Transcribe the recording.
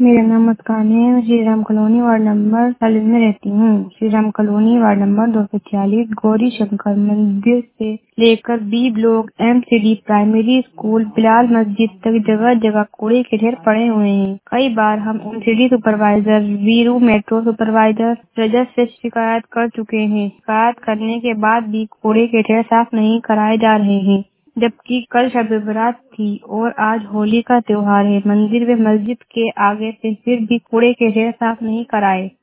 मेरा नाम मुस्कान है। मैं Shri Ram colony ward number 40 में रहती हूँ। Shri Ram colony ward number 246 Gauri Shankar मंदिर से लेकर B block MCD primary school Bilal मस्जिद तक जगह जगह कूड़े के ढेर पड़े हुए हैं। कई बार हम MCD supervisor, Veeru metro supervisor, Rajat से शिकायत कर चुके हैं। शिकायत करने के बाद भी कूड़े के ढेर साफ नहीं कराए जा रहे हैं, जबकि कल शब बारात थी और आज होली का त्योहार है। मंदिर व मस्जिद के आगे से फिर भी कूड़े के ढेर साफ नहीं कराए।